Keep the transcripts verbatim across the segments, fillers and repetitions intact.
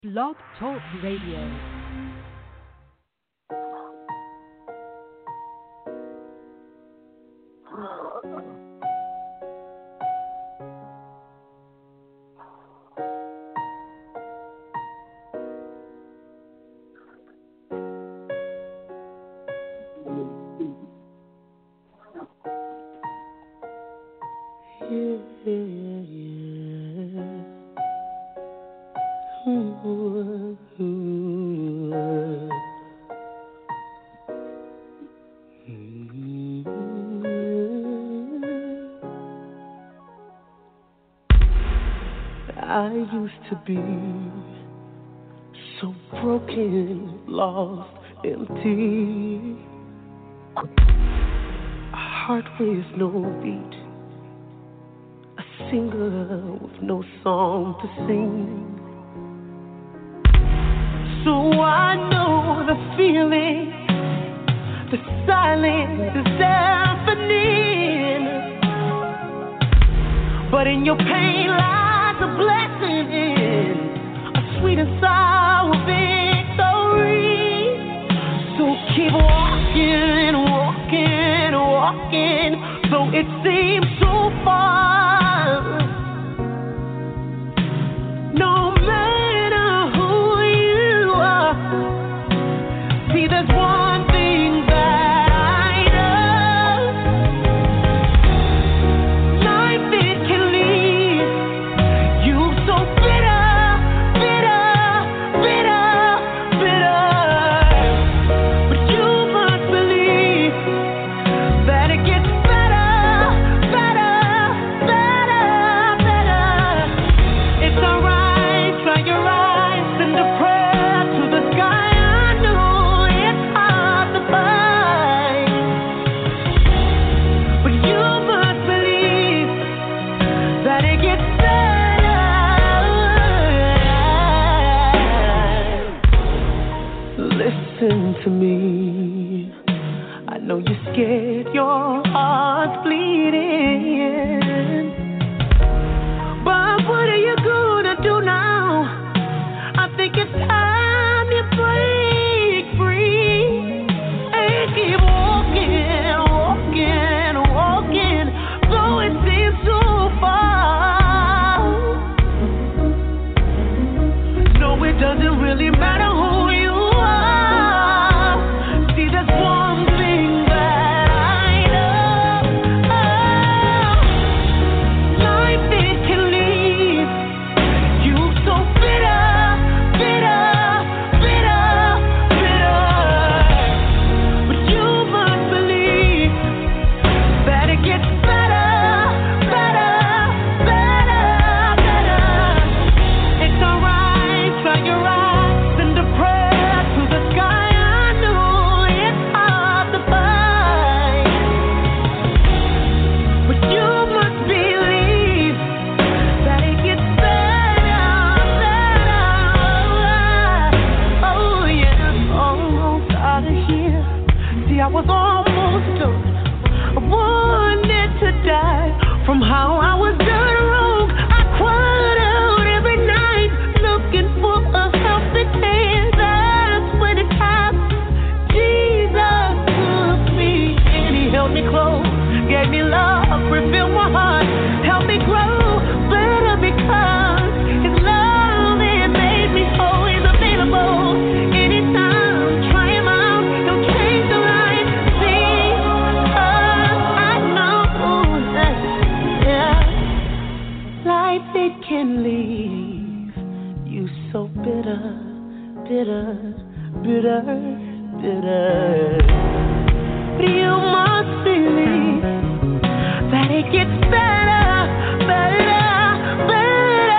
Blog Talk Radio. I used to be so broken, lost, empty. A heart with no beat, a singer with no song to sing. So I know the feeling, the silence is deafening. But in your pain lies a blessing, a sweet and sour victory. So keep walking, walking, walking, though it seems so far. No matter who you are, see there's one thing that I know. Life it can leave you so bitter, bitter, bitter, bitter. But you must believe that it gets better, better, better, better. It's alright, try your eyes, send a prayer to the sky. I know it's hard to find, but you must believe that it gets better. Listen to me. I know you're scared, your heart's bleeding. But what are you gonna do now? I think it's time you break free and keep walking, walking, walking, though it seems so far. No, it doesn't really matter who you are. See, there's one thing that I know. Life it can leave you so bitter, bitter, bitter, bitter. But you must believe that it gets better, better, better, better. It's alright, try your eyes, send a prayer to the sky. I know it's hard to find, but you must believe that it gets better, better. Oh yeah, almost out of here. See, I was almost done. I wanted to die from how I was done wrong. I cried out every night looking for a helping hand. That's when it happened. Jesus took me and he held me close, gave me love, refilled my heart, helped me grow better because his love it made me whole. He's available anytime. Try him out, he'll change the life. See, I know that, yeah, life it can leave you so bitter, bitter, bitter, bitter. But you must believe that it gets better, better, better.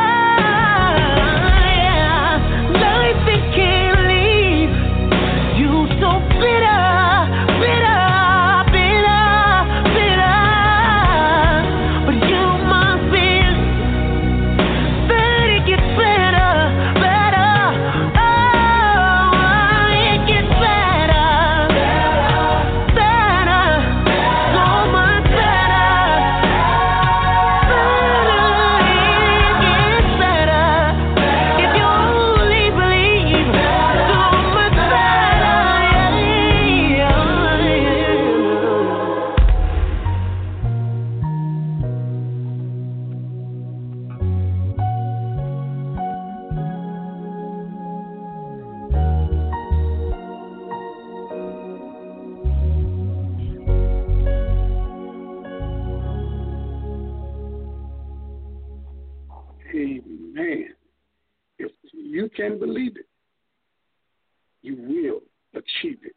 Yeah. Life it can leave you so bitter, bitter, bitter, bitter. But you must believe that it gets better, better. Oh, it gets better, better, so much better. can believe it, you will achieve it.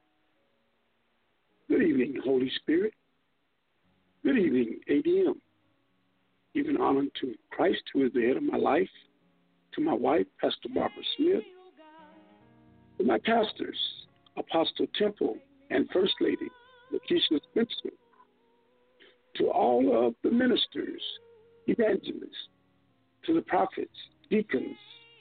Good evening, Holy Spirit. Good evening, A D M. Giving honor to Christ, who is the head of my life, to my wife, Pastor Barbara Smith, to my pastors, Apostle Temple and First Lady, Lakeisha Spencer, to all of the ministers, evangelists, to the prophets, deacons,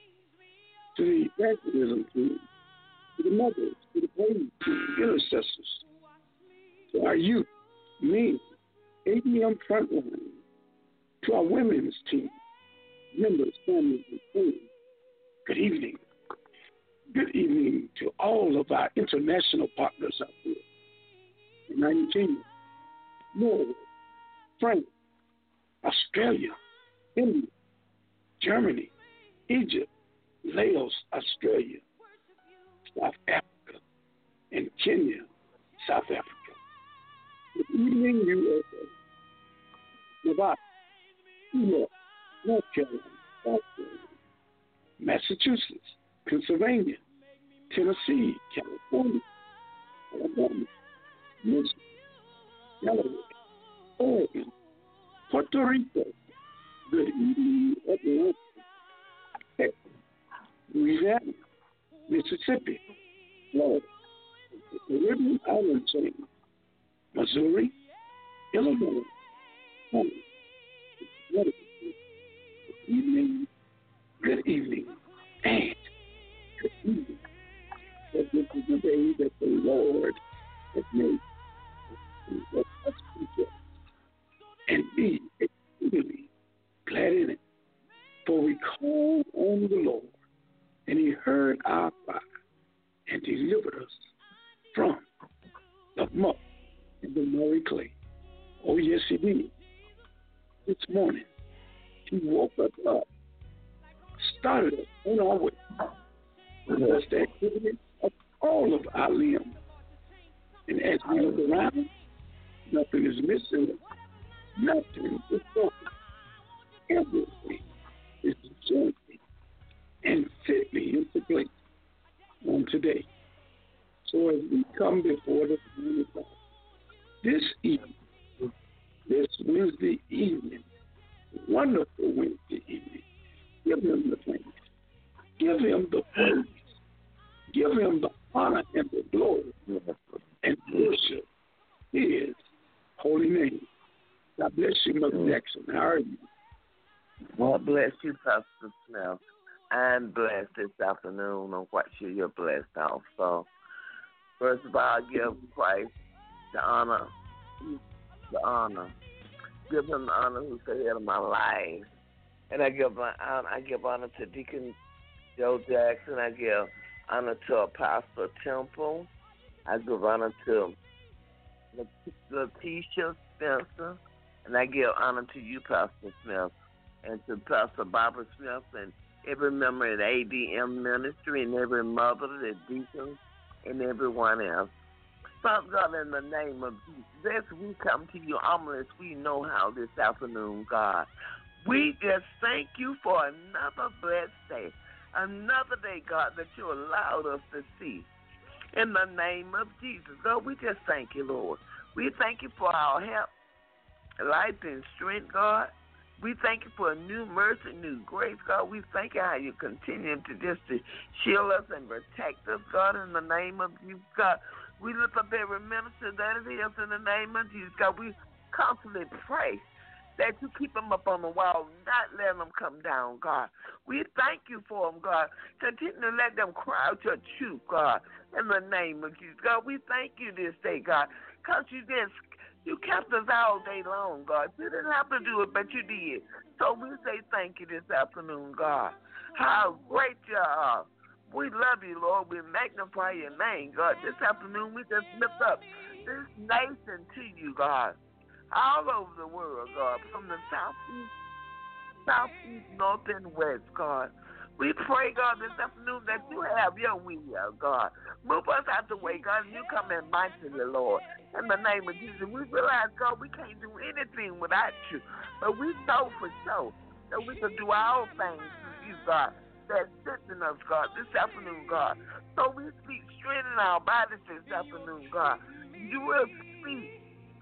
to the evangelism team, to the mothers, to the praise team, intercessors, to our youth, men, A D M frontline, to our women's team, members, families, and friends. Good evening. Good evening to all of our international partners out there. United Kingdom, Norway, France, Australia, India, Germany, Egypt, Laos, Australia, South Africa, and Kenya, South Africa. Good evening, U S A, Nevada, New York, North Carolina, South Carolina, Massachusetts, Pennsylvania, Tennessee, California, Alabama, Michigan, Delaware, Oregon, Puerto Rico. Good evening, Atlanta, Texas, Louisiana, Mississippi, Florida, the Caribbean Island chain, Missouri, Illinois, Honey, good evening, good evening, and good evening. For this is the day that the Lord has made. Let us rejoice and be exceedingly glad in it. For we called on the Lord, and he heard our cry and delivered us from the muck and the murray clay. Oh, yes, he did. This morning, he woke us up, started us on our way. With us the activity of all of our limbs. And as we look around, nothing is missing, nothing is broken. Everything is jointly and fitly into place on today. So as we come before the throne of God this evening, this Wednesday evening, wonderful Wednesday evening, give him the thanks, give him the praise, give him the honor and the glory, and worship his holy name. God bless you, Mother Jackson. How are you? God bless you, Pastor Smith. I'm blessed this afternoon. I'm quite sure you're blessed also. First of all, I give Christ the honor, the honor. Give him the honor who's the head of my life. And I give my honor, I give honor to Deacon Joe Jackson. I give honor to Apostle Temple. I give honor to Lakeisha Spencer. And I give honor to you, Pastor Smith, and to Pastor Barbara Smith, and every member of the A D M ministry, and every mother, the deacons, and everyone else. Father God, in the name of Jesus, as we come to you humble as we know how this afternoon, God, we just thank you for another blessed day, another day, God, that you allowed us to see. In the name of Jesus, God, we just thank you, Lord. We thank you for our help, life, and strength, God. We thank you for a new mercy, new grace, God. We thank you how you continue to just to shield us and protect us, God, in the name of Jesus, God. We lift up every minister that it is in the name of Jesus, God. We constantly pray that you keep them up on the wall, not let them come down, God. We thank you for them, God. Continue to let them cry out your truth, God, in the name of Jesus, God. We thank you this day, God, because you just You kept us all day long, God. You didn't have to do it, but you did. So we say thank you this afternoon, God. How great you are. We love you, Lord. We magnify your name, God. This afternoon we just lift up this nation to you, God. All over the world, God. From the southeast, southeast, north, and west, God. We pray, God, this afternoon that you have your will, God. Move us out the way, God, and you come in mightily, Lord. In the name of Jesus, we realize, God, we can't do anything without you. But we know for sure that we can do all things through you, God. that strengthen us, God, this afternoon, God. So we speak strength in our bodies this afternoon, God. You will speak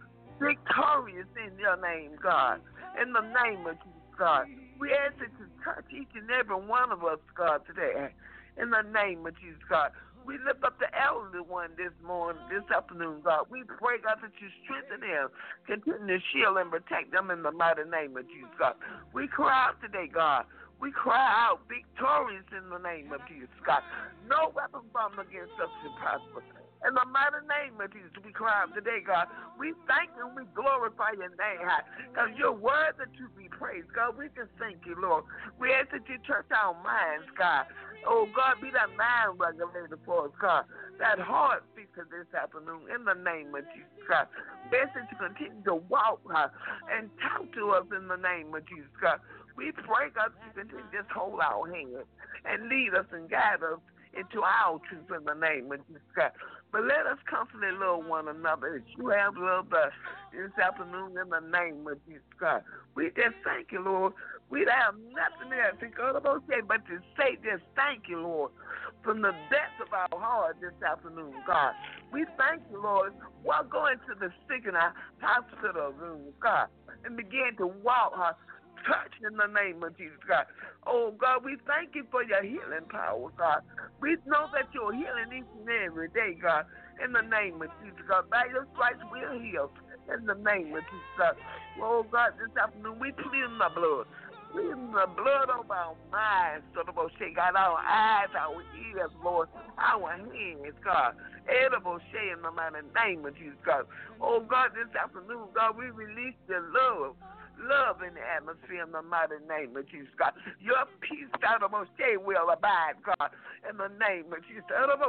victorious in your name, God. In the name of Jesus, God. We ask that you touch each and every one of us, God, today. In the name of Jesus, God. We lift up the elderly one this morning, this afternoon, God. We pray, God, that you strengthen them, continue to shield and protect them in the mighty name of Jesus, God. We cry out today, God. We cry out victorious in the name of Jesus, God. No weapon formed against us shall prosper. In the mighty name of Jesus, we cry out today, God. We thank you and we glorify your name, God, because you're worthy to be praised, God. We just thank you, Lord. We ask that you touch our minds, God. Oh, God, be that mind regulator for us, God. That heart speaker this afternoon in the name of Jesus, God. We ask that you continue to walk, God, and talk to us in the name of Jesus, God. We pray, God, that you continue to just hold our hands and lead us and guide us into our truth in the name of Jesus, God. But let us constantly love one another as you have loved us this afternoon in the name of Jesus, God. We just thank you, Lord. We don't have nothing else to go about say but to say just thank you, Lord, from the depths of our heart this afternoon, God. We thank you, Lord. We'll go into the sick in our hospital room, God, and begin to walk, uh, touch in the name of Jesus, God. Oh, God, we thank you for your healing power, God. We know that you're healing each and every day, God, in the name of Jesus, God. By your stripes, we're healed in the name of Jesus, God. Oh, God, this afternoon, we plead in the blood. Plead in the blood over our minds, so the most God, our eyes, our ears, Lord, our hands, God. Edible shade in the mighty name of Jesus, God. Oh, God, this afternoon, God, we release your love. Love in the atmosphere in the mighty name of Jesus, God. Your peace, God, will abide, God, in the name of Jesus.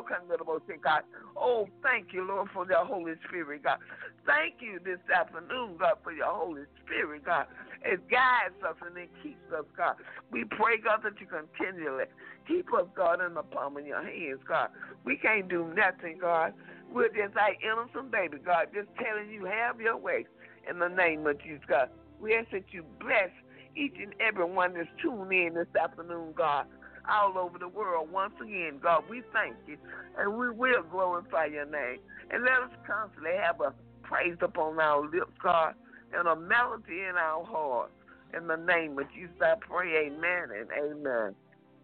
God. Oh, thank you, Lord, for your Holy Spirit, God. Thank you this afternoon, God, for your Holy Spirit, God. It guides us and it keeps us, God. We pray, God, that you continually keep us, God, in the palm of your hands, God. We can't do nothing, God. We're just like innocent baby, God, just telling you have your way in the name of Jesus, God. We ask that you bless each and every one that's tuning in this afternoon, God, all over the world. Once again, God, we thank you, and we will glorify your name. And let us constantly have a praise upon our lips, God, and a melody in our heart. In the name of Jesus, I pray, amen and amen.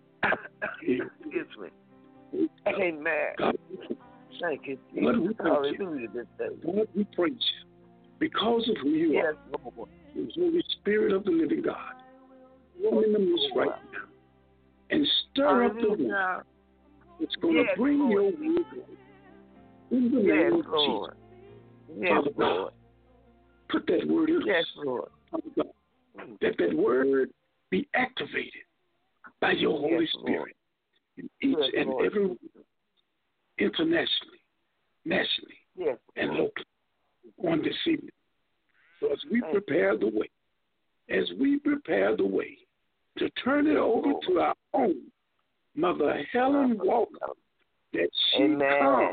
Excuse me. Amen. God, thank you, God, we Jesus. thank Hallelujah you. this day. God, we praise you because of who you Yes, are. Lord. The Holy Spirit of the living God. Come in the midst right now and stir up the wind. It's going to yes, bring Lord. your word in the Yes, name of Lord. Jesus. Yes, Father Lord. God, put that word in Yes, us. Lord. Father God, that that word be activated by your Holy Yes, Spirit in each yes, and Lord. every internationally, nationally, yes, and Lord. locally on this evening. So as we prepare the way, as we prepare the way to turn it over to our own Mother Helen Walker, that she Amen. come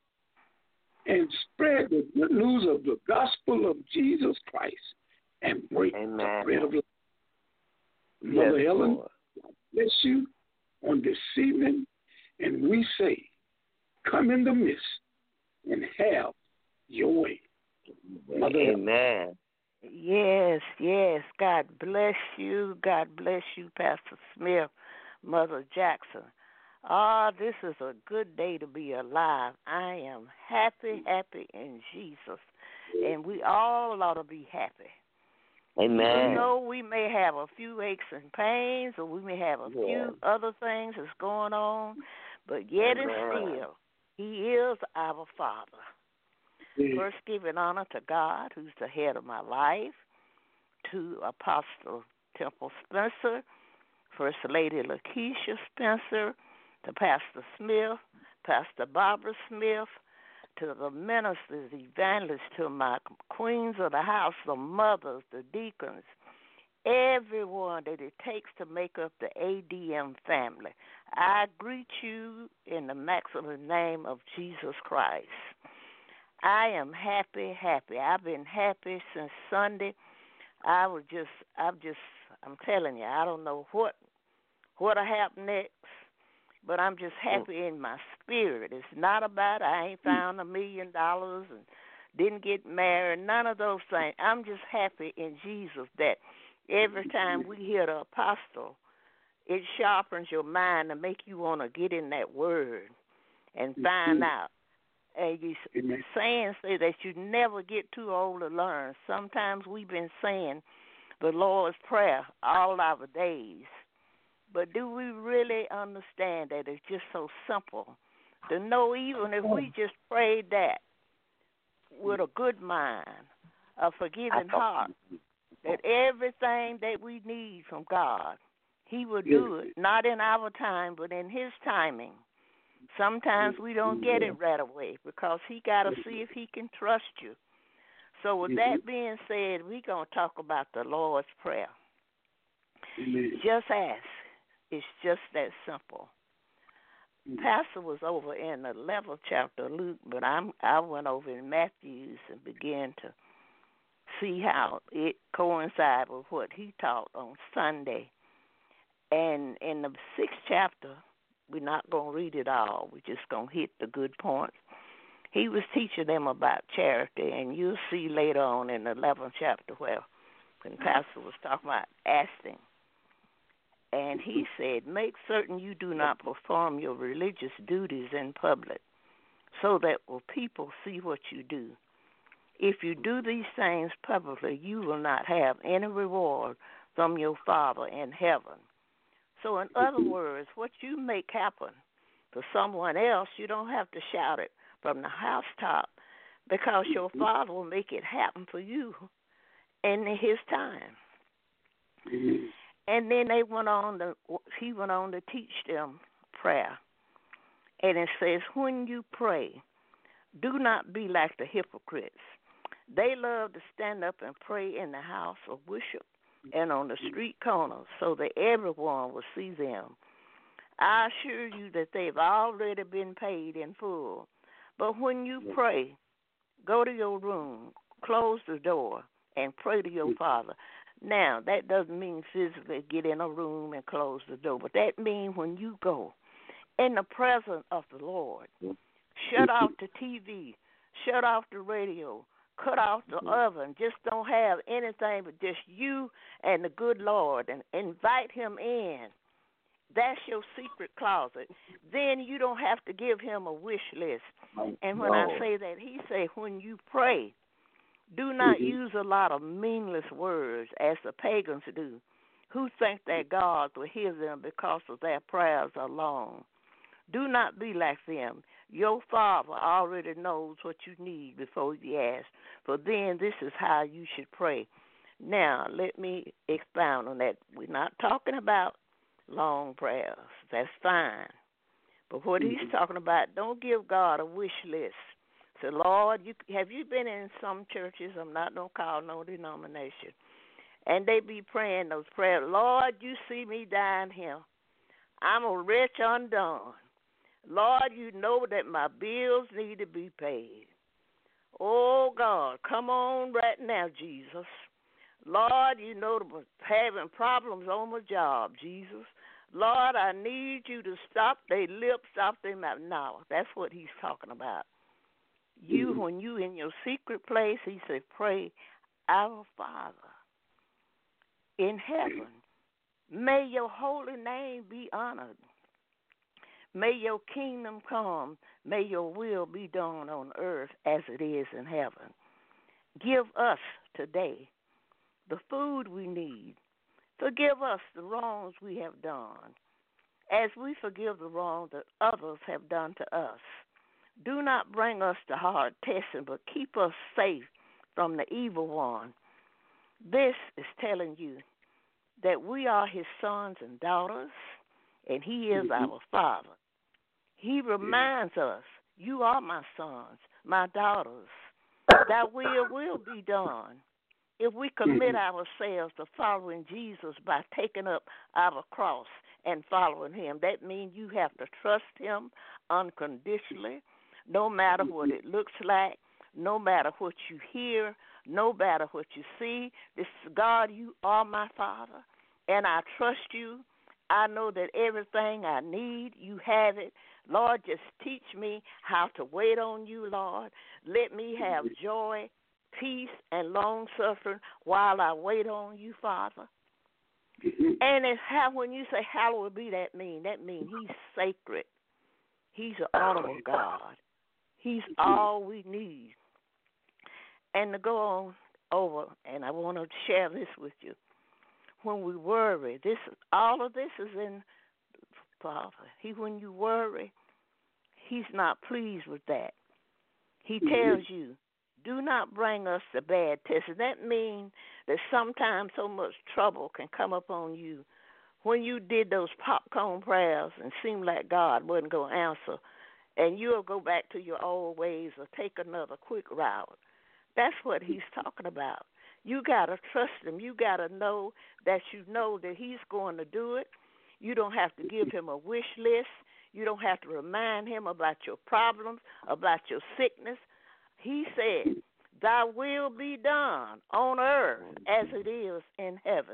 and spread the good news of the gospel of Jesus Christ and break Amen. the bread of life. Mother yes, Helen, Lord. bless you on this evening, and we say, come in the midst and have your way. Mother Amen. Yes, yes. God bless you. God bless you, Pastor Smith, Mother Jackson. Ah, this is a good day to be alive. I am happy, happy in Jesus. And we all ought to be happy. Amen. You know, we may have a few aches and pains, or we may have a Yeah. few other things that's going on, but yet and Amen. still, He is our Father. First, giving honor to God, who's the head of my life, to Apostle Temple Spencer, First Lady Lakeisha Spencer, to Pastor Smith, Pastor Barbara Smith, to the ministers, evangelists, to my queens of the house, the mothers, the deacons, everyone that it takes to make up the A D M family. I greet you in the maximum name of Jesus Christ. I am happy, happy. I've been happy since Sunday. I was just, I'm just, I'm telling you, I don't know what, what'll happen next. But I'm just happy in my spirit. It's not about I ain't found a million dollars and didn't get married, none of those things. I'm just happy in Jesus that every time we hear the apostle, it sharpens your mind to make you want to get in that word and find out. And you Amen. saying say that you never get too old to learn. Sometimes we've been saying the Lord's Prayer all our days. But do we really understand that it's just so simple to know even if we just prayed that with a good mind, a forgiving heart, that everything that we need from God, He will do it, not in our time, but in His timing. Sometimes we don't get it right away because He got to see if He can trust you. So with that being said, we're going to talk about the Lord's Prayer. Just ask. It's just that simple. Pastor was over in the eleventh chapter of Luke, but I'm I went over in Matthew's and began to see how it coincided with what he taught on Sunday. And in the sixth chapter, we're not going to read it all. We're just going to hit the good points. He was teaching them about charity, and you'll see later on in the eleventh chapter where when Pastor was talking about asking. And he said, make certain you do not perform your religious duties in public so that will people see what you do. If you do these things publicly, you will not have any reward from your Father in heaven. So in other words, what you make happen for someone else, you don't have to shout it from the housetop because your Father will make it happen for you in His time. Mm-hmm. And then they went on to, he went on to teach them prayer. And it says, when you pray, do not be like the hypocrites. They love to stand up and pray in the house of worship and on the street corners so that everyone will see them. I assure you that they've already been paid in full. But when you pray, go to your room, close the door, and pray to your Father. Now, that doesn't mean physically get in a room and close the door, but that means when you go in the presence of the Lord, shut off the T V, shut off the radio, cut off the oven, just don't have anything but just you and the good Lord, and invite Him in. That's your secret closet. Then you don't have to give Him a wish list. And when I say that, He say when you pray, do not mm-hmm. use a lot of meaningless words as the pagans do, who think that God will hear them because of their prayers alone. Do not be like them. Your Father already knows what you need before you ask. For then this is how you should pray. Now, let me expound on that. We're not talking about long prayers. That's fine. But what mm-hmm. he's talking about, don't give God a wish list. So, Lord, you, have you been in some churches? I'm not going to call no denomination. And they be praying those prayers. Lord, you see me down here. I'm a wretch undone. Lord, you know that my bills need to be paid. Oh, God, come on right now, Jesus. Lord, you know I'm having problems on my job, Jesus. Lord, I need you to stop their lips, stop their mouth. No, that's what he's talking about. You, mm-hmm. when you in your secret place, he said, pray, our Father in heaven, may your holy name be honored. May your kingdom come. May your will be done on earth as it is in heaven. Give us today the food we need. Forgive us the wrongs we have done, as we forgive the wrong that others have done to us. Do not bring us to hard testing, but keep us safe from the evil one. This is telling you that we are his sons and daughters, and he is mm-hmm. our Father. He reminds us, you are my sons, my daughters. Thy will will be done. If we commit mm-hmm. ourselves to following Jesus by taking up our cross and following him, that means you have to trust him unconditionally, no matter what it looks like, no matter what you hear, no matter what you see. This is God, you are my Father, and I trust you. I know that everything I need, you have it. Lord, just teach me how to wait on you, Lord. Let me have joy, peace, and long suffering while I wait on you, Father. And it's how when you say hallowed be, that mean that means he's sacred. He's an honorable God. He's all we need. And to go on over, and I want to share this with you. When we worry, this all of this is in Father. He, when you worry, he's not pleased with that. He tells you, do not bring us to bad tests. And that means that sometimes so much trouble can come upon you. When you did those popcorn prayers and seemed like God wasn't going to answer, and you'll go back to your old ways or take another quick route. That's what he's talking about. You got to trust him. You got to know that you know that he's going to do it. You don't have to give him a wish list. You don't have to remind him about your problems, about your sickness. He said, thy will be done on earth as it is in heaven.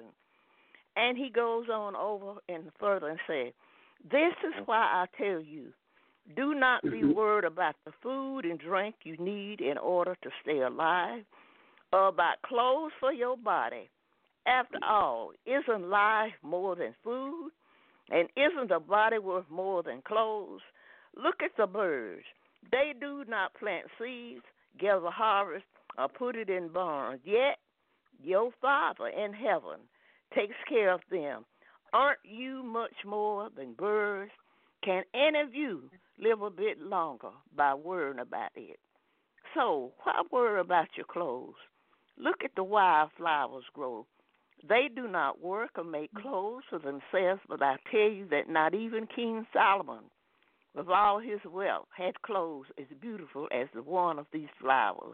And he goes on over and further and says, this is why I tell you, do not be worried about the food and drink you need in order to stay alive, or about clothes for your body. After all, isn't life more than food? And isn't the body worth more than clothes? Look at the birds. They do not plant seeds, gather harvest, or put it in barns. Yet your Father in heaven takes care of them. Aren't you much more than birds? Can any of you live a bit longer by worrying about it? So why worry about your clothes? Look at the wildflowers grow. They do not work or make clothes for themselves, but I tell you that not even King Solomon, with all his wealth, had clothes as beautiful as the one of these flowers.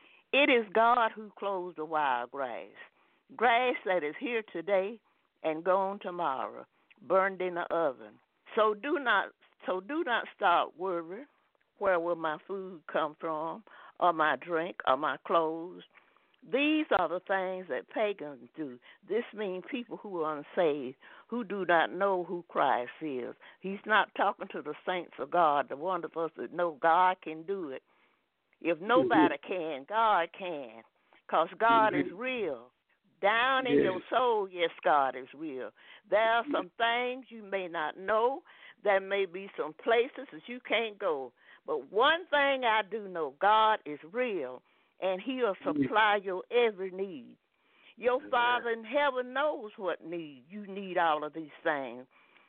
It is God who clothes the wild grass, grass that is here today and gone tomorrow, burned in the oven. So do not, so do not start worrying. Where will my food come from, or my drink, or my clothes? These are the things that pagans do. This means people who are unsaved, who do not know who Christ is. He's not talking to the saints of God, the ones of us that know God can do it. If nobody can, God can, because God is real. Down in your soul, yes, God is real. There are some things you may not know. There may be some places that you can't go. But one thing I do know, God is real, and he'll supply your every need. Your Father in heaven knows what need. You need all of these things.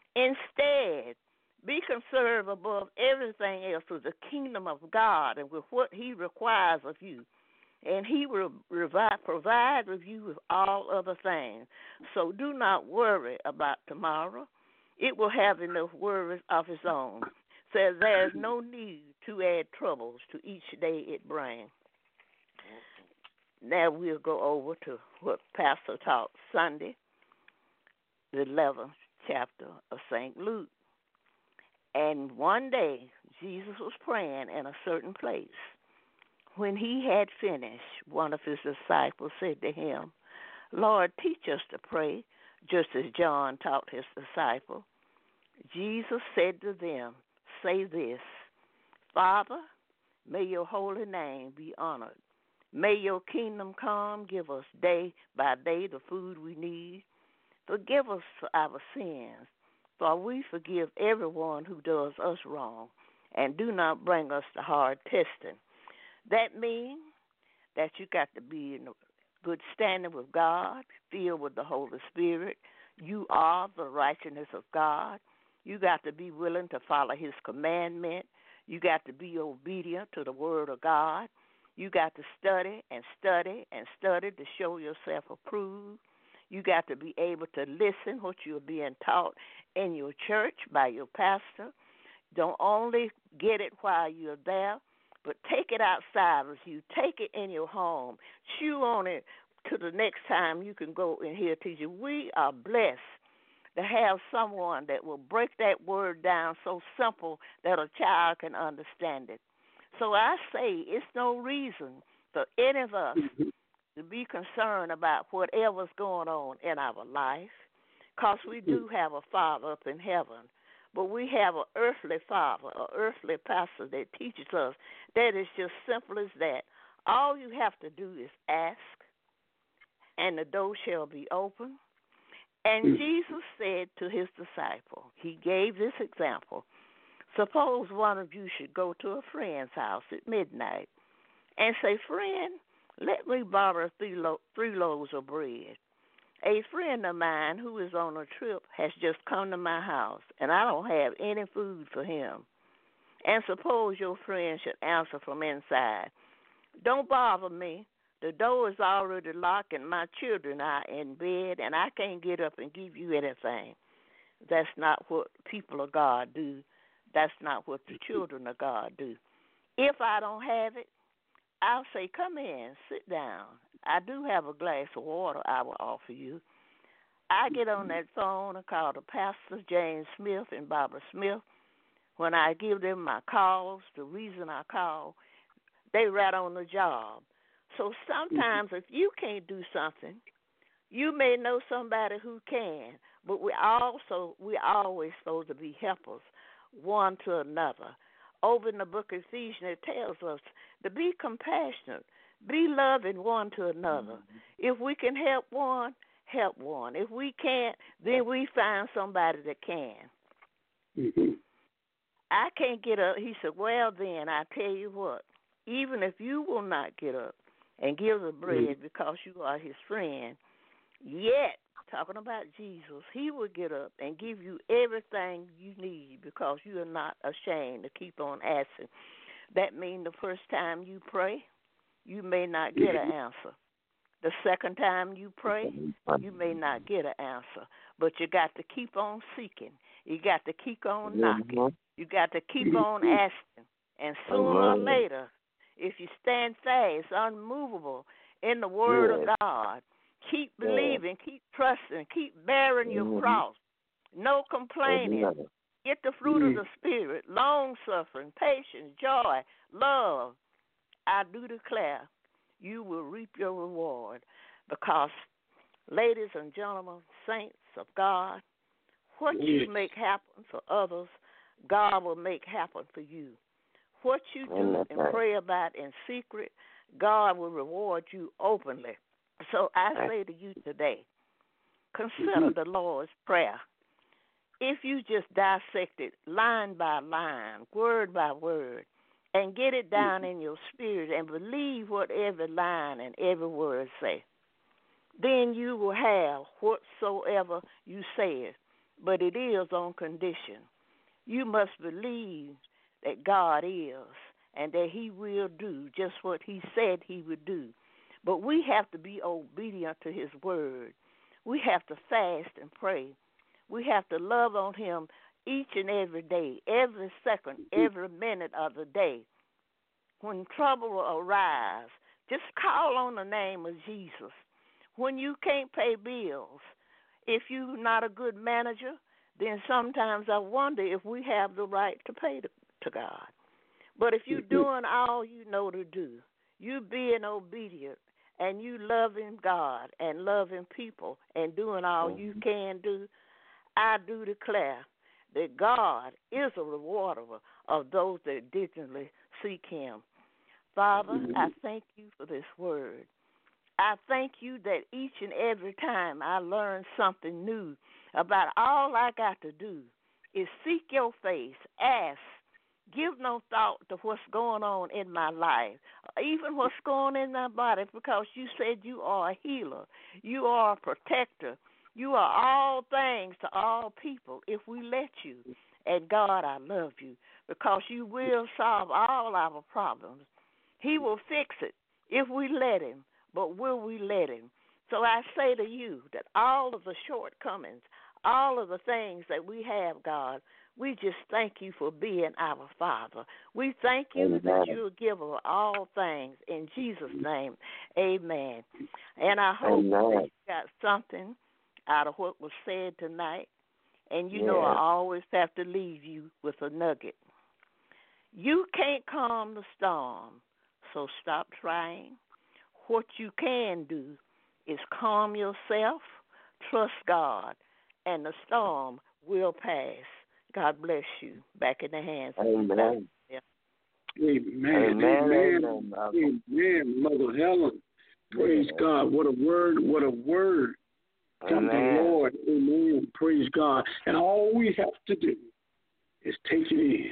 Instead, be concerned above everything else with the kingdom of God and with what he requires of you. And he will revive, provide with you with all other things. So do not worry about tomorrow. It will have enough worries of its own. Says there is no need to add troubles to each day it brings. Now we'll go over to what Pastor taught Sunday, the eleventh chapter of Saint Luke. And one day, Jesus was praying in a certain place. When he had finished, one of his disciples said to him, Lord, teach us to pray, just as John taught his disciples. Jesus said to them, say this, Father, may your holy name be honored. May your kingdom come. Give us day by day the food we need. Forgive us for our sins, for we forgive everyone who does us wrong, and do not bring us to hard testing. That means that you got to be in good standing with God, filled with the Holy Spirit. You are the righteousness of God. You got to be willing to follow his commandment. You got to be obedient to the word of God. You got to study and study and study to show yourself approved. You got to be able to listen what you're being taught in your church by your pastor. Don't only get it while you're there, but take it outside with you. Take it in your home. Chew on it to the next time you can go and hear teaching. We are blessed to have someone that will break that word down so simple that a child can understand it. So I say it's no reason for any of us to be concerned about whatever's going on in our life, because we do have a Father up in heaven. But we have an earthly father, an earthly pastor that teaches us that it's just simple as that. All you have to do is ask, and the door shall be open. And Jesus said to his disciple, he gave this example. Suppose one of you should go to a friend's house at midnight and say, friend, let me borrow three, lo- three loaves of bread. A friend of mine who is on a trip has just come to my house, and I don't have any food for him. And suppose your friend should answer from inside, don't bother me. The door is already locked, and my children are in bed, and I can't get up and give you anything. That's not what people of God do. That's not what the children of God do. If I don't have it, I'll say, come in, sit down. I do have a glass of water I will offer you. I get on that phone and call the pastor, James Smith and Barbara Smith. When I give them my calls, the reason I call, they right on the job. So sometimes if you can't do something, you may know somebody who can, but we also, we always supposed to be helpers one to another. Over in the book of Ephesians, it tells us to be compassionate, be loving one to another. If we can help one, help one. If we can't, then we find somebody that can. Mm-hmm. I can't get up. He said, well, then, I tell you what, even if you will not get up and give the bread mm-hmm. because you are his friend, yet, talking about Jesus, he will get up and give you everything you need because you are not ashamed to keep on asking. That means the first time you pray, you may not get an answer. The second time you pray, you may not get an answer. But you got to keep on seeking. You got to keep on knocking. You got to keep on asking. And sooner or later, if you stand fast, unmovable in the Word of God, keep believing, keep trusting, keep bearing your cross, no complaining, get the fruit of the Spirit, long-suffering, patience, joy, love, I do declare you will reap your reward because, ladies and gentlemen, saints of God, what yes. you make happen for others, God will make happen for you. What you do and pray about in secret, God will reward you openly. So I say to you today, consider the Lord's Prayer. If you just dissect it line by line, word by word, and get it down in your spirit and believe what every line and every word say, then you will have whatsoever you say, but it is on condition. You must believe that God is and that he will do just what he said he would do. But we have to be obedient to his word. We have to fast and pray. We have to love on him each and every day, every second, every minute of the day. When trouble will arise, just call on the name of Jesus. When you can't pay bills, if you're not a good manager, then sometimes I wonder if we have the right to pay to, to God. But if you're doing all you know to do, you being obedient, and you loving God and loving people and doing all you can do, I do declare that God is a rewarder of those that diligently seek him. Father, I thank you for this word. I thank you that each and every time I learn something new about all I got to do is seek your face, ask, give no thought to what's going on in my life, even what's going on in my body, because you said you are a healer. You are a protector. You are all things to all people if we let you. And God, I love you because you will solve all our problems. He will fix it if we let him, but will we let him? So I say to you that all of the shortcomings, all of the things that we have, God, we just thank you for being our Father. We thank you amen. That you're a giver of all things. In Jesus' name, amen. And I hope amen. That you got something out of what was said tonight. And you yeah. know I always have to leave you with a nugget. You can't calm the storm, so stop trying. What you can do is calm yourself, trust God, and the storm will pass. God bless you. Back in the hands of Amen. you. Amen. Amen. Amen. Amen. Amen. Mother Helen. Praise Amen. God. What a word. What a word. From the Lord. Amen. Praise God. And all we have to do is take it in.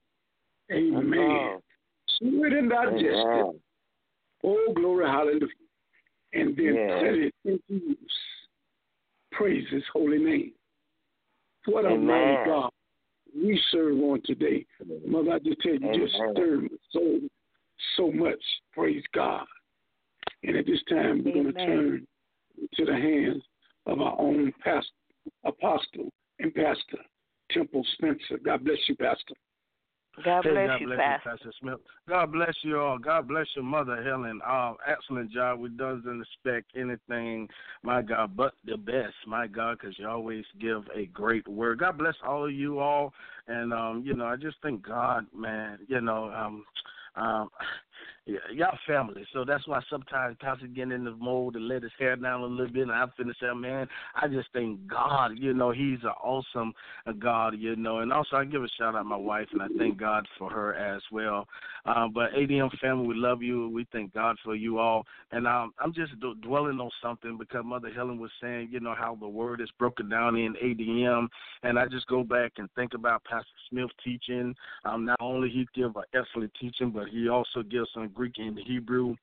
Amen. Chew it and digest it. Oh, glory, hallelujah. And then yeah. put it into use. Praise his holy name. What a mighty God we serve on today. Mother, I just tell you, you just stirred my soul so much. Praise God. And at this time, we're going to turn to the hands of our own pastor, apostle and pastor, Temple Spencer. God bless you, Pastor. God bless hey, God you, bless Pastor. you, Pastor Smith. God bless you all. God bless your mother, Helen. Um, excellent job. We doesn't expect anything, my God, but the best, my God, because you always give a great word. God bless all of you all. And, um, you know, I just thank God, man, you know, um, um, yeah, y'all family. So that's why sometimes Pastor get in the mode to let his hair down a little bit, and I finish that, man, I just thank God, you know, he's an awesome God, you know. And also I give a shout out to my wife, and I thank God for her as well. Uh, but A D M family, we love you. We thank God for you all. And um, I'm just d- dwelling on something because Mother Helen was saying, you know, how the word is broken down in A D M. And I just go back and think about Pastor Smith teaching. Um, not only he give an excellent teaching, but he also gives some Greek and Hebrew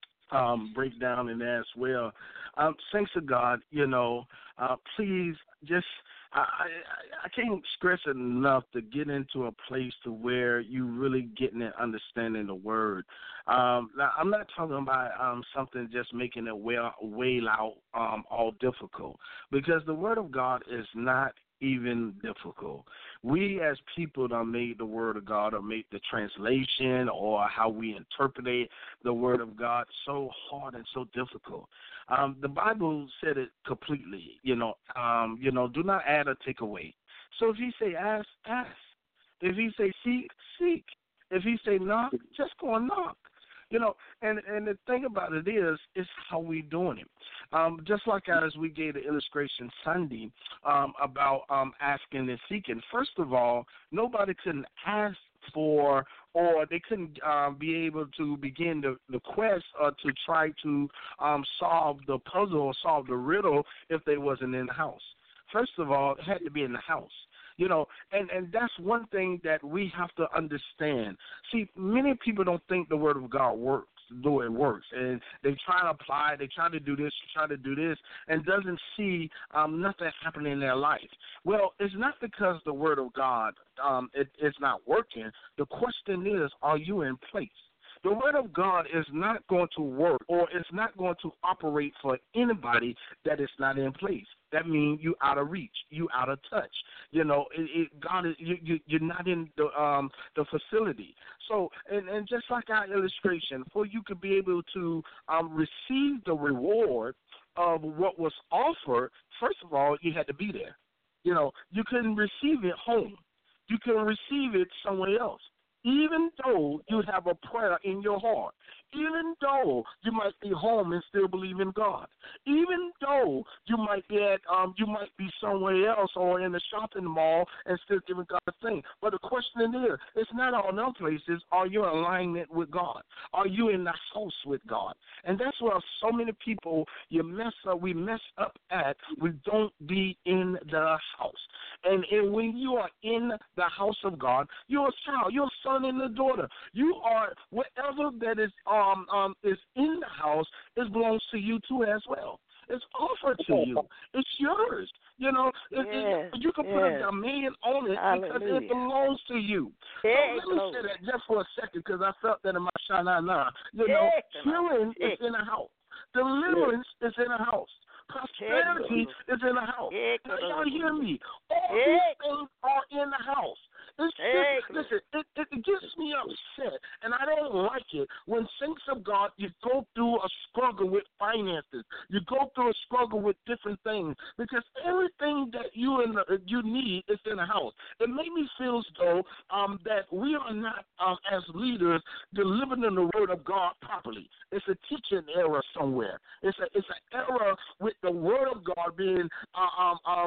um, breakdown in that as well. Um, thanks to God, you know, uh, please just, I, I, I can't stress enough to get into a place to where you really getting and understanding the word. Um, now, I'm not talking about um, something just making it well, wail out um, all difficult, because the word of God is not even difficult. We as people that made the word of God or made the translation or how we interpret the word of God so hard and so difficult. Um, the Bible said it completely, you know, um, you know, do not add or take away. So if he say ask, ask. If he say seek, seek. If he say knock, just go and knock. You know, and, and the thing about it is, is how we doing it. Um, just like as we gave the illustration Sunday um, about um, asking and seeking. First of all, nobody couldn't ask for, or they couldn't um, be able to begin the, the quest or to try to um, solve the puzzle or solve the riddle if they wasn't in the house. First of all, it had to be in the house. You know, and, and that's one thing that we have to understand. See, many people don't think the word of God works, though it works. And they try to apply, they try to do this, try to do this, and doesn't see um, nothing happening in their life. Well, it's not because the word of God um, it, it's not working. The question is, are you in place? The word of God is not going to work, or it's not going to operate for anybody that is not in place. That means you out of reach, you out of touch. You know, it, it, God is you, you. You're not in the um the facility. So, and, and just like our illustration, for you to be able to um receive the reward of what was offered, first of all, you had to be there. You know, you couldn't receive it home. You can receive it somewhere else. Even though you have a prayer in your heart, even though you might be home and still believe in God, even though you might be at, um, you might be somewhere else or in the shopping mall and still giving God a thing. But the question is, it's not all those places. Are you in alignment with God? Are you in the house with God? And that's where so many people you mess up. We mess up at. We don't be in the house. And, and when you are in the house of God, you're a child. You're a son and a daughter. You are whatever that is um um is in the house. It belongs to you too as well. It's offered to you. It's yours. You know, it, yes, it, you can yes. put a demand on it Hallelujah. because it belongs to you. Hey, so let me say that just for a second because I felt that in my shana now. You know, hey, healing hey. is in a house. Deliverance hey. is in a house. Prosperity hey, is in a house. hey, Now, y'all hear me? All hey. these things are in the house. It's hey. just, listen, it, it, it gets me upset, and I don't like it when saints of God, you go through a struggle with finances. You go through a struggle with different things because everything that you in the, you need is in the house. It made me feel as though um, that we are not, um, as leaders, delivering the word of God properly. It's a teaching error somewhere. It's a it's an error with the word of God being uh, um um.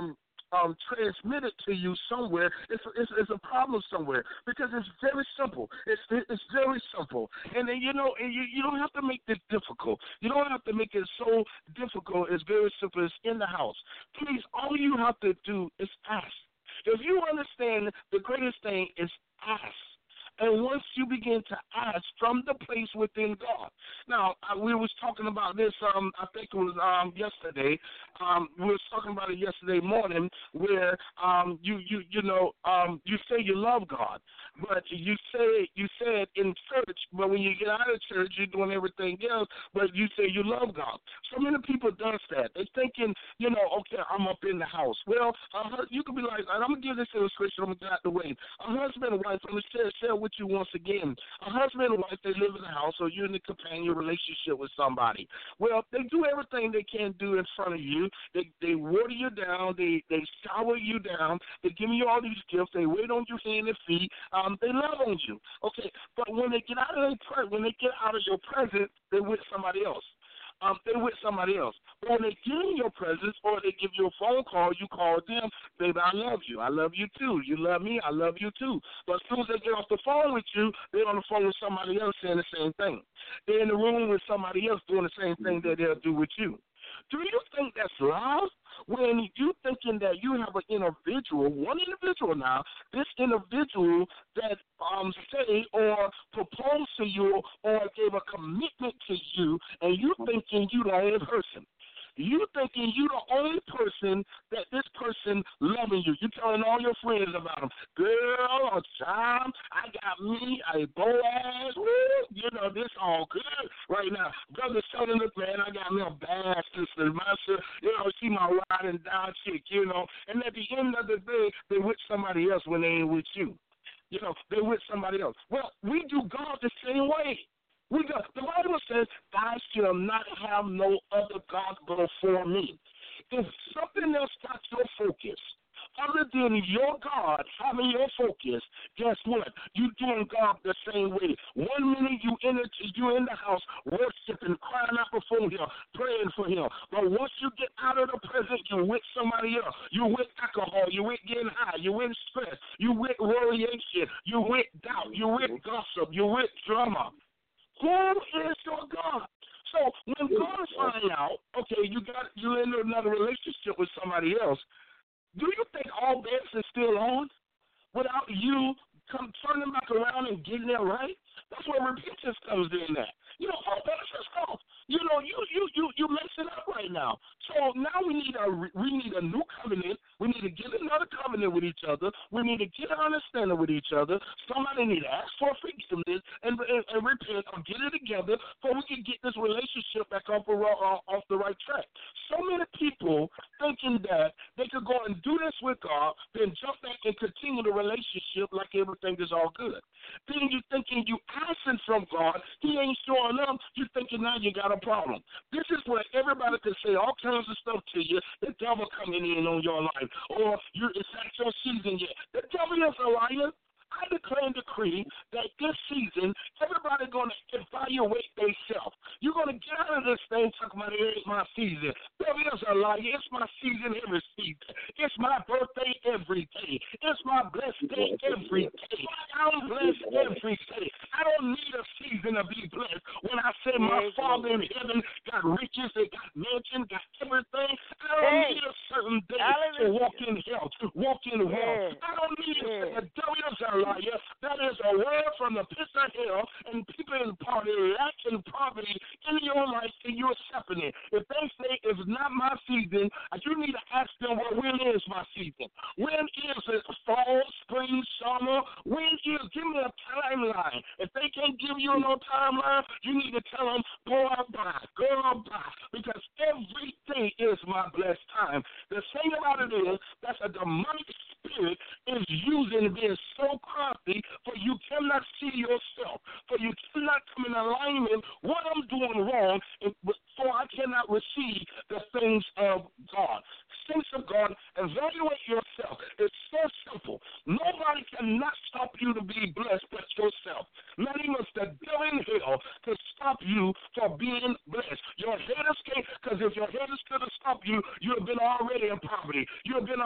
um, transmitted to you somewhere, it's, it's, it's a problem somewhere because it's very simple. It's it's very simple. And then, you know, and you, you don't have to make this difficult. You don't have to make it so difficult. It's very simple. It's in the house. Please, all you have to do is ask. If you understand, the greatest thing is ask. And once you begin to ask from the place within God. Now, we was talking about this, um, I think it was um, yesterday. Um, we was talking about it yesterday morning where um, you, you, you know, um, you say you love God, but you say, you say it in church, but when you get out of church, you're doing everything else, but you say you love God. So many people does that. They're thinking, you know, okay, I'm up in the house. Well, uh, you could be like, I'm going to give this illustration, I'm going to get out the way. A husband and wife, I'm going to share, share with you once again. A husband and wife, they live in the house, or you're in a companion relationship with somebody. Well, they do everything they can do in front of you. They they water you down. They they shower you down. They give you all these gifts. They wait on your hand and feet. Um, they love on you. Okay, but when they get out of their when they get out of your presence, they're with somebody else. Um, they're with somebody else. But when they get in your presence or they give you a phone call, you call them, baby, I love you. I love you too. You love me, I love you too. But as soon as they get off the phone with you, they're on the phone with somebody else saying the same thing. They're in the room with somebody else doing the same thing that they'll do with you. Do you think that's love? When you thinking that you have an individual, one individual now, this individual that um say or proposed to you or gave a commitment to you, and you thinking you the only person. You thinking you the only person that this person loving you. You telling all your friends about him. Girl or child, I got me a Boaz. Woo, you know, this all good right now. Brother telling us, man, I got me a bad sister. My sister, you know, she my ride and die chick, you know. And at the end of the day, they with somebody else when they ain't with you. You know, they with somebody else. Well, we do God the same way. We got, the Bible says, "Thou shalt not have no other gods before me." If something else got your focus, other than your God having your focus, guess what? You doing God the same way. One minute you enter, you in the house worshiping, crying out before Him, praying for Him. But once you get out of the present, you're with somebody else. You're with alcohol. You're with getting high. You're with stress. You're with worryation. You're with doubt. You're with gossip. You're with drama. Who is your God? So when God finds out, okay, you got you in another relationship with somebody else, do you think all bets are still on without you come turning back around and getting it right? That's where repentance comes in at. You know, all bets are off. You know, you you you you messing up right now. So now we need a we need a new covenant. We need to get another covenant with each other. We need to get an understanding with each other. Somebody need to ask for forgiveness and, and, and repent or get it together so we can get this relationship back off the off, off the right track. So many people thinking that they could go and do this with God, then jump back and continue the relationship like everything is all good. Then you thinking you asking from God, He ain't showing up. You thinking now you got a problem. This is where everybody can say all kinds of stuff to you. The devil coming in on your life, or you it's not your season yet. The devil is a liar. I declare and decree that this season, everybody's going to evaluate themselves. You're going to get out of this thing talking about it ain't my season. Devil is a liar. It's my season every season. It's my birthday every day. It's my blessed day every day. I'm blessed every day. I don't need a season to be blessed. When I say my Father in heaven got riches, they got mansions, got everything, I don't hey. need a certain day to walk in health, to walk in wealth. I don't need yeah. a devil is a liar. That is a word from the pits of hell, and people in poverty, lack and poverty in your life, and you're accepting it. If they say it's not my season, you need to ask them, well, when is my season? When is it? Fall, spring, summer? When is? Give me a timeline. If they can't give you no timeline, you need to tell them, go out by, go out by, because every day is my blessed time. The thing about it is, that's a demonic spirit is using being so crafty, for you cannot see yourself, for you cannot come in alignment what I'm doing wrong, and for I cannot receive the things of God. Things of God, evaluate yourself. It's so simple. Nobody cannot stop you to be blessed but yourself. Not even the devil in hell can stop you from being blessed. Your haters can't, because if your haters could have stopped you, you have been already in poverty. You have been already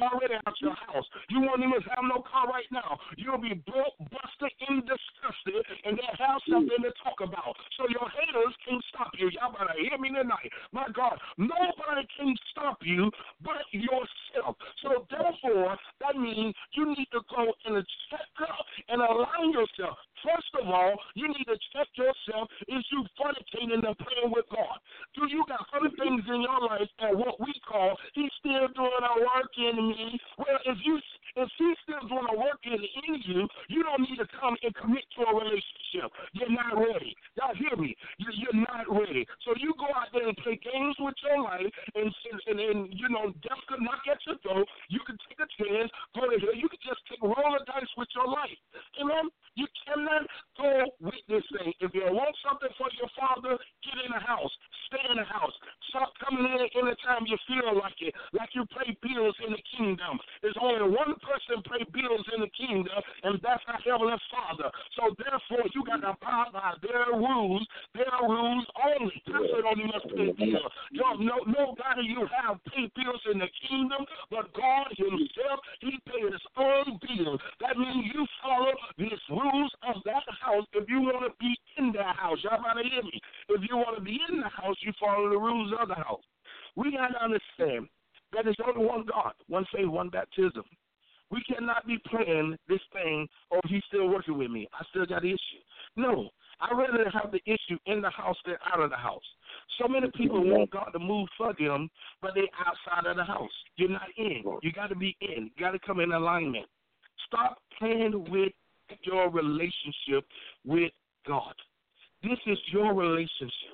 about your house. You won't even have no car right now. You'll be broke, busted, and disgusted, and they'll have something to talk about. So your haters can't stop you. Y'all better hear me tonight. My God, nobody can stop you but yourself. So therefore, that means you need to go and check up and align yourself. First of all, you need to check yourself. Is you fornicating and playing with God? Do you got other things in your life and what we call he's still doing a work in me? Well, if you if he's still doing a work in, in you, you don't need to come and commit to a relationship. You're not ready. Y'all hear me? You're, you're not ready. So you go out there and play games with your life, and and, and you know death could knock at your door. You can take a chance, go to hell. You can just take roll the dice with your life. Amen. You cannot go with this thing. If you want something for your father, get in the house. Stay in the house. Stop coming in anytime you feel like it, like you pay bills in the kingdom. There's only one person pay bills in the kingdom, and that's our Heavenly Father. So therefore, you got to abide by their rules, their rules only. That's what only must pay bills. No, no, nobody you have pay bills in the kingdom, but God Himself, He paid His own bills. That means you follow these rules of that house if you want to be in that house. Y'all gotta hear me. If you want to be in the house, you follow the rules of the house. We got to understand that there's only one God, one faith, one baptism. We cannot be playing this thing, oh, he's still working with me. I still got the issue. No, I'd rather have the issue in the house than out of the house. So many people want God to move for them, but they're outside of the house. You're not in. You got to be in. You got to come in alignment. Stop playing with your relationship with God. This is your relationship.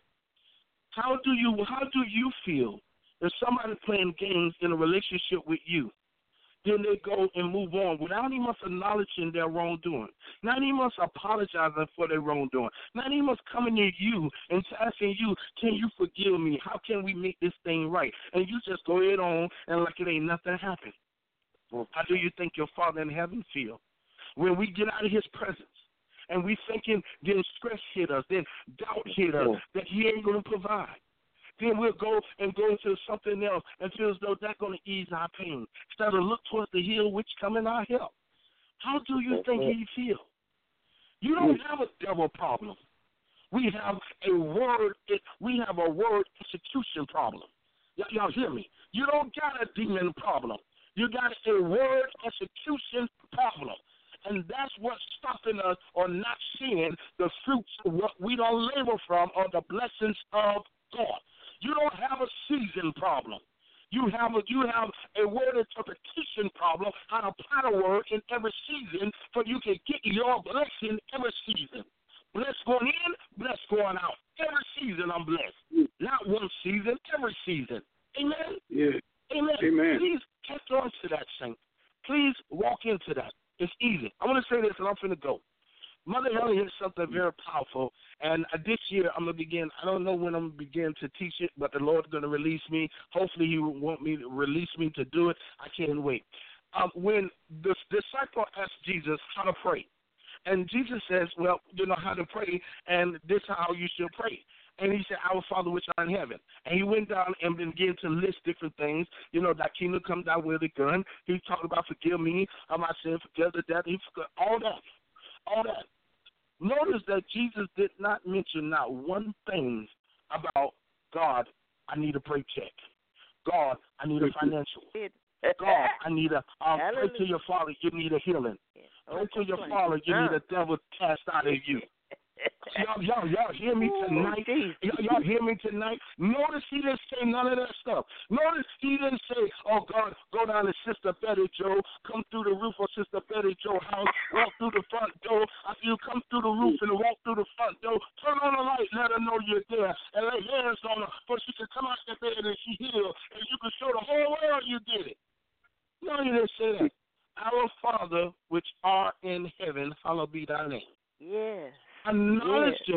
How do you how do you feel if somebody playing games in a relationship with you? Then they go and move on without even acknowledging their wrongdoing, not even apologizing for their wrongdoing, not even coming to you and asking you, can you forgive me? How can we make this thing right? And you just go ahead on and like it ain't nothing happened. How do you think your Father in heaven feel when we get out of His presence and we thinking then stress hit us, then doubt hit us that He ain't going to provide? Then we'll go and go into something else and feel as though that's going to ease our pain. Instead of look towards the hill which come in our help. How do you think He feel? You don't have a devil problem. We have a word. We have a word execution problem. Y- y'all hear me? You don't got a demon problem. You got a word execution problem. And that's what's stopping us or not seeing the fruits of what we don't labor from or the blessings of God. You don't have a season problem. You have a you have a word interpretation problem. How to apply the word in every season, so you can get your blessing every season. Blessed going in, blessed going out. Every season I'm blessed. Not one season, every season. Amen. Yeah. Amen. Amen. Please catch on to that, saint. Please walk into that. It's easy. I want to say this, and I'm finna go. Mother Helen hit something very powerful, and this year I'm going to begin, I don't know when I'm going to begin to teach it, but the Lord's going to release me. Hopefully He will want me to release me to do it. I can't wait. Um, when the disciple asked Jesus how to pray, and Jesus says, well, you know how to pray, and this is how you should pray. And he said, our Father which art in heaven. And he went down and began to list different things. You know, that kingdom come down with a gun. He talked about forgive me of my sin, forgive the death. He forgot all that. All that. Notice that Jesus did not mention not one thing about God, I need a paycheck. God, I need a financial. God, I need a, um, pray to your Father, you need a healing. Pray to your Father, you need a devil cast out of you. Y'all, y'all, y'all hear me tonight? Y'all, y'all hear me tonight? Notice he didn't say none of that stuff. Notice he didn't say, oh, God, go down to Sister Betty Joe, come through the roof of Sister Betty Joe's house, walk through the front door. After you come through the roof and walk through the front door, turn on the light, let her know you're there, and lay hands on her, so she can come out the bed and she healed, and you can show the whole world you did it. No, he didn't say that. Our Father, which art in heaven, hallowed be thy name. Yes. Acknowledging yes.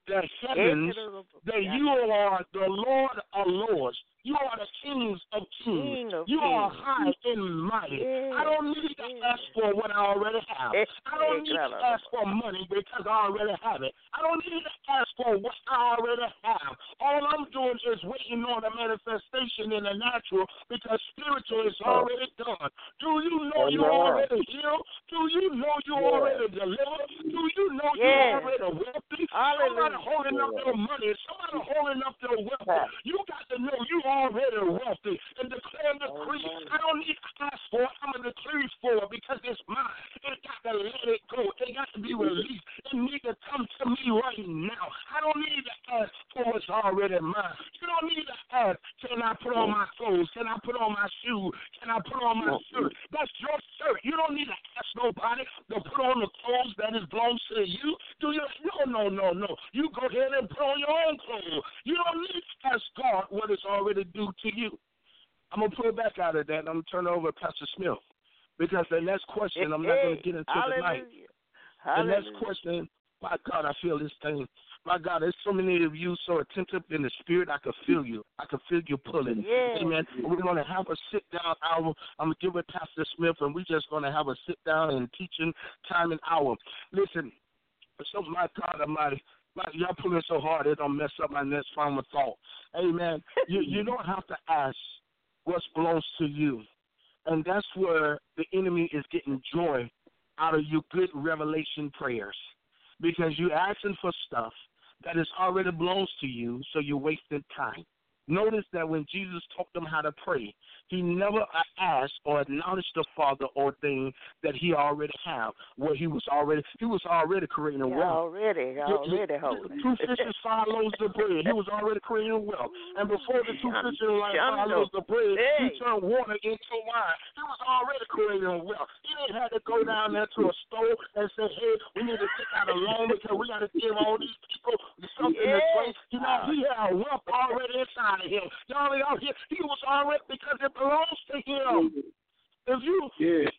the heavens, that you are the Lord of lords. You are the kings of kings. King of you kings. Are high and mighty. Yeah. I don't need to ask for what I already have. I don't need to ask for money because I already have it. I don't need to ask for what I already have. All I'm doing is waiting on a manifestation in the natural because spiritual is already done. Do you know you already healed? Do you know you yeah. already delivered? Do you know yeah. you already wealthy? Hallelujah. Somebody holding up their money. Somebody holding up their wealth. You got to know you already wealthy and declare and decree. I don't need to ask for it. I'm going to decree for it because it's mine. It got to let it go. It got to be released. It needs to come to me right now. I don't need to ask for what's already mine. You don't need to ask, can I put on my clothes? Can I put on my shoes? Can I put on my shirt? That's your shirt. You don't need to ask nobody to put on the clothes that is belongs to you. Do you? No, no, no, no. You go ahead and put on your own clothes. You don't need to ask God what is already due to you. I'm going to pull back out of that, and I'm going to turn it over to Pastor Smith. Because the next question, I'm not going to get into tonight. The next question, my God, I feel this thing. My God, there's so many of you so attentive in the spirit, I can feel you. I can feel you pulling. Yeah. Amen. We're going to have a sit-down hour. I'm going to give it to Pastor Smith, and we're just going to have a sit-down and teaching time and hour. Listen, so my God Almighty, y'all pulling so hard, it don't mess up my next final thought. Amen. you, you don't have to ask what belongs to you. And that's where the enemy is getting joy out of your good revelation prayers. Because you're asking for stuff that is already belongs to you, so you're wasting time. Notice that when Jesus taught them how to pray, he never asked or acknowledged the Father or thing that he already have, where he was already he was already creating a wealth. Already, already holding. Two fishes, five loaves of bread. He was already creating a wealth. And before the two fishes and five loaves of bread, hey. he turned water into wine. He was already creating a wealth. He didn't have to go down there to a store and say, hey, we need to take out a loan because we got to give all these people something yeah. to drink. You know, he had a wealth already inside of him. Y'all out here, he was already, because it belongs to him. If you, yeah.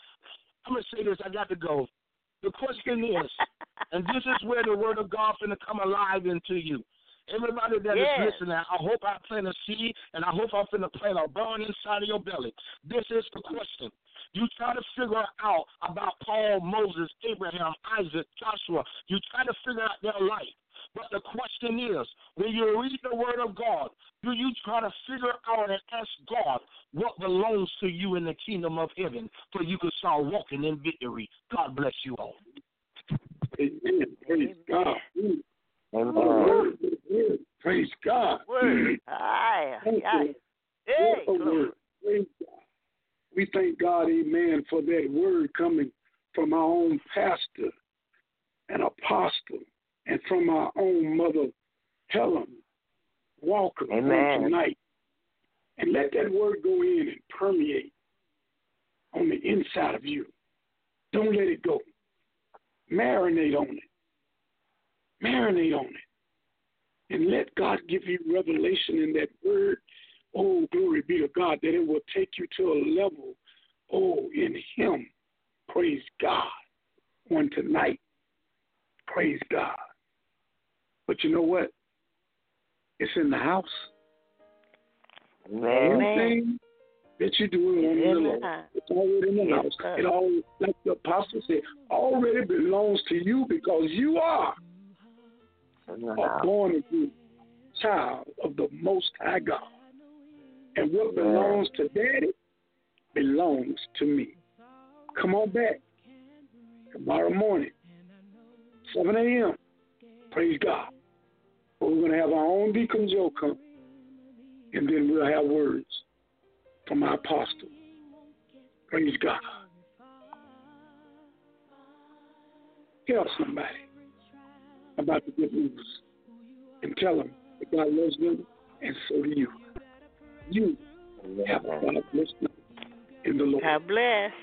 I'm going to say this, I got to go. The question is, and this is where the word of God is going to come alive into you. Everybody that yeah. is listening, I hope I plant a seed, and I hope I'm going to plant a bone inside of your belly. This is the question. You try to figure out about Paul, Moses, Abraham, Isaac, Joshua. You try to figure out their life. But the question is, when you read the word of God, do you try to figure out and ask God what belongs to you in the kingdom of heaven so you can start walking in victory? God bless you all. Amen. Praise God. Amen. Praise God. Word. Aye. Aye. Hey, glory. Praise God. We thank God, amen, for that word coming from our own pastor and apostle and from our own mother, Helen Walker, on tonight. And let that word go in and permeate on the inside of you. Don't let it go. Marinate on it. Marinate on it. And let God give you revelation in that word. Oh, glory be to God, that it will take you to a level, oh, in him. Praise God. On tonight. Praise God. But you know what? It's in the house. Amen. Anything that you do on the Lord, it's already in the yes, house. Sir. It all, like the apostle said, already belongs to you because you are a born again child of the Most High God. And what belongs to Daddy belongs to me. Come on back tomorrow morning, seven a.m. Praise God. We're going to have our own Deacon Joe come, and then we'll have words from our apostle. Praise God. Tell somebody about the good news and tell them that God loves them, and so do you. You have a God bless night in the Lord. God bless.